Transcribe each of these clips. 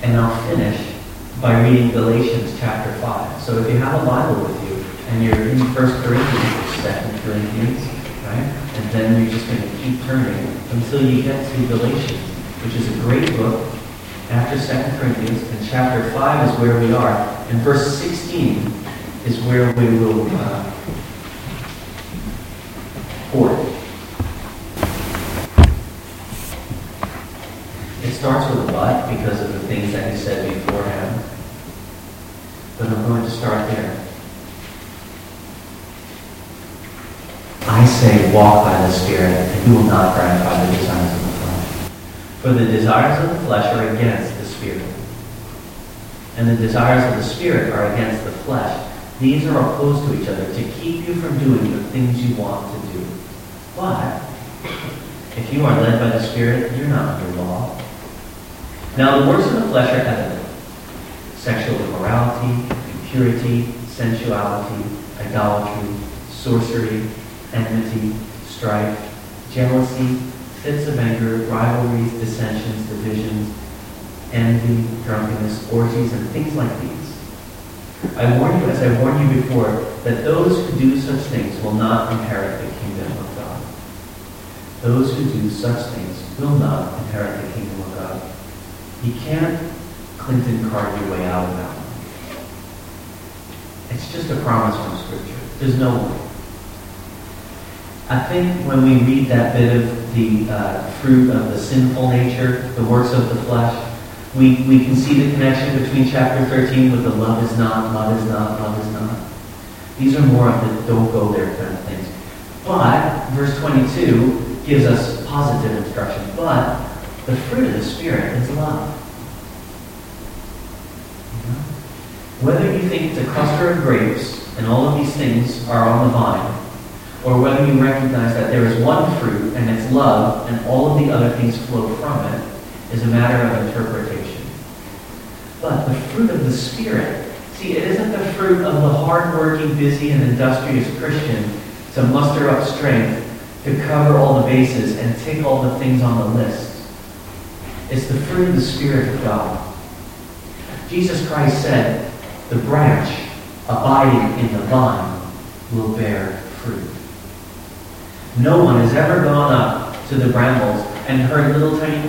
And I'll finish by reading Galatians chapter 5. So if you have a Bible with you, and you're in 1 Corinthians or 2 Corinthians, right? And then you're just going to keep turning until you get to Galatians, which is a great book after 2 Corinthians. And chapter 5 is where we are. And verse 16 is where we will pour. It starts with a but because of the things that he said beforehand. But I'm going to start there. I say, walk by the Spirit, and you will not gratify the desires of the flesh. For the desires of the flesh are against the Spirit, and the desires of the Spirit are against the flesh. These are opposed to each other to keep you from doing the things you want to do. But if you are led by the Spirit, you're not under law. Now the works of the flesh are evident: sexual immorality, impurity, sensuality, idolatry, sorcery, enmity, strife, jealousy, fits of anger, rivalries, dissensions, divisions, envy, drunkenness, orgies, and things like these. I warn you, as I warned you before, that those who do such things will not inherit the kingdom of God. Those who do such things will not inherit the kingdom of God. You can't Clinton card your way out of that one. It's just a promise from Scripture. There's no way. I think when we read that bit of the fruit of the sinful nature, the works of the flesh, we can see the connection between chapter 13 with the love is not, love is not, love is not. These are more of the don't go there kind of things. But verse 22 gives us positive instruction. But the fruit of the Spirit is love. Whether you think it's a cluster of grapes and all of these things are on the vine, or whether you recognize that there is one fruit and it's love and all of the other things flow from it, is a matter of interpretation. But the fruit of the Spirit, see, it isn't the fruit of the hard-working, busy, and industrious Christian to muster up strength to cover all the bases and tick all the things on the list. It's the fruit of the Spirit of God. Jesus Christ said, the branch abiding in the vine will bear fruit. No one has ever gone up to the brambles and heard little tiny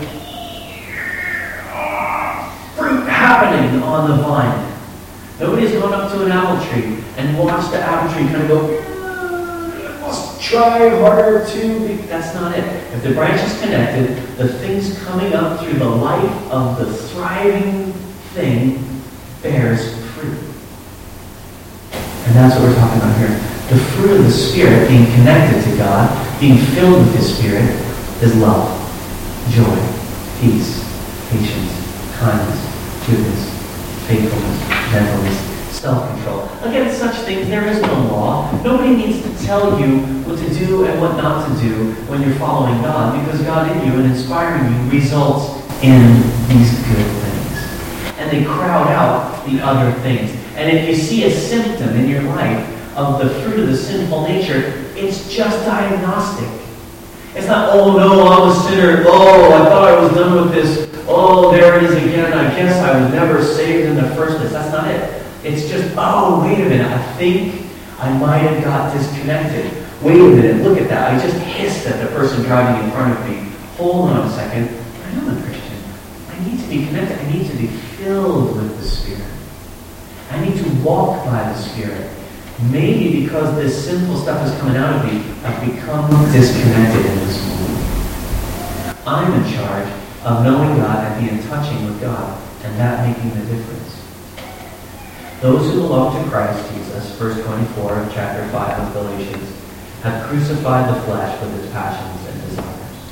fruit happening on the vine. Nobody's gone up to an apple tree and watched the apple tree kind of go, I must try harder to be. That's not it. If the branch is connected, the things coming up through the life of the thriving thing bears fruit. And that's what we're talking about here. The fruit of the Spirit, being connected to God, being filled with His Spirit, is love, joy, peace, patience, kindness, goodness, faithfulness, gentleness, self-control. Against such things there is no law. Nobody needs to tell you what to do and what not to do when you're following God, because God in you and inspiring you results in these good things. And they crowd out the other things. And if you see a symptom in your life of the fruit of the sinful nature, it's just diagnostic. It's not, oh no, I'm a sinner. Oh, I thought I was done with this. Oh, there it is again. I guess I was never saved in the first place. That's not it. It's just, oh, wait a minute. I think I might have got disconnected. Wait a minute. Look at that. I just hissed at the person driving in front of me. Hold on a second. I am a Christian. I need to be connected. I need to be filled with the Spirit. I need to walk by the Spirit. Maybe because this sinful stuff is coming out of me, I've become disconnected in this moment. I'm in charge of knowing God and being in touching with God, and that making the difference. Those who belong to Christ Jesus, verse 24 of chapter 5 of Galatians, have crucified the flesh with its passions and desires.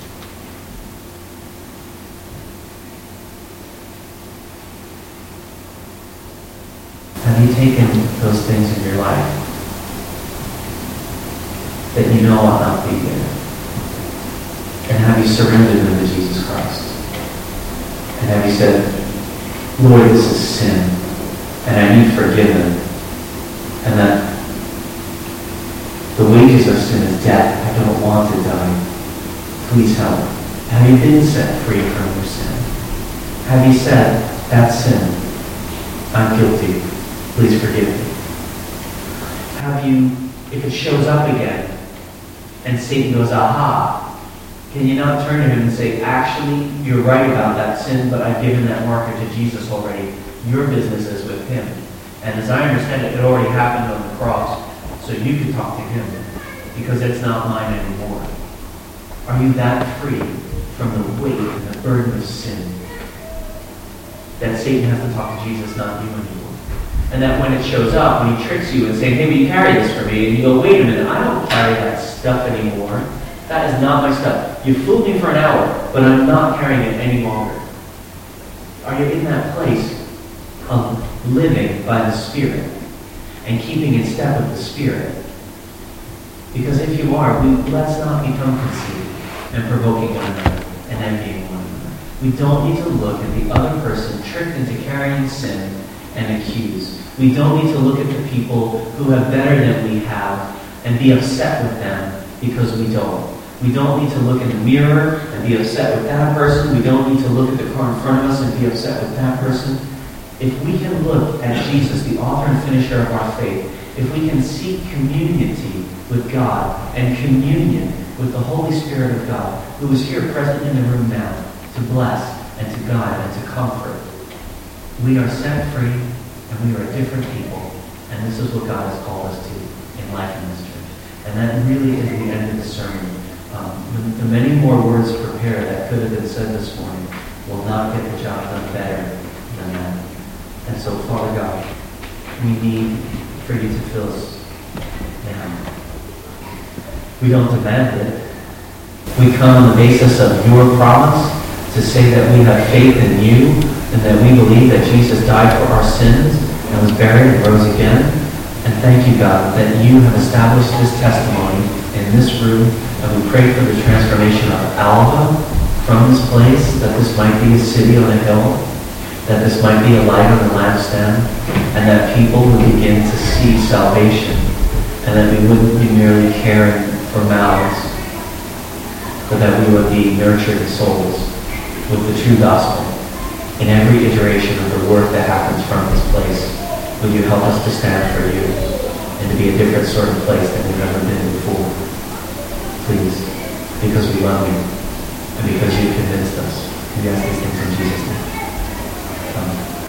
Have you taken those things in your life that you know ought not be there? And have you surrendered them to Jesus Christ? And have you said, Lord, this is sin, and I need forgiven, and that the wages of sin is death. I don't want to die. Please help. Have you been set free from your sin? Have you said That's sin. I'm guilty. Please forgive me. If it shows up again, and Satan goes, aha, can you not turn to him and say, actually, you're right about that sin, but I've given that marker to Jesus already. Your business is with him. And as I understand it, it already happened on the cross, so you can talk to him, because it's not mine anymore. Are you that free from the weight and the burden of sin that Satan has to talk to Jesus, not you anymore? And that when it shows up, when he tricks you and saying, hey, will you carry this for me? And you go, wait a minute, I don't carry that stuff anymore. That is not my stuff. You fooled me for an hour, but I'm not carrying it any longer. Are you in that place of living by the Spirit and keeping in step with the Spirit? Because if you are, let's not become conceited and provoking one another and envying one another. We don't need to look at the other person tricked into carrying sin and accuse. We don't need to look at the people who have better than we have and be upset with them because we don't. We don't need to look in the mirror and be upset with that person. We don't need to look at the car in front of us and be upset with that person. If we can look at Jesus, the author and finisher of our faith, if we can seek community with God and communion with the Holy Spirit of God, who is here present in the room now, to bless and to guide and to comfort, we are set free and we are a different people. And this is what God has called us to in life in this church. And that really is the end of the sermon. The many more words prepared that could have been said this morning will not get the job done better than that. And so, Father God, we need for you to fill us now. We don't demand it. We come on the basis of your promise to say that we have faith in you and that we believe that Jesus died for our sins and was buried and rose again. And thank you, God, that you have established this testimony in this room. And we pray for the transformation of Alva from this place, that this might be a city on a hill, that this might be a light on the lampstand, and that people would begin to see salvation, and that we wouldn't be merely caring for mouths, but that we would be nurtured souls with the true gospel. In every iteration of the work that happens from this place, would you help us to stand for you and to be a different sort of place than we've ever been before? Please, because we love you and because you convinced us. We ask these things in Jesus' name. Amen.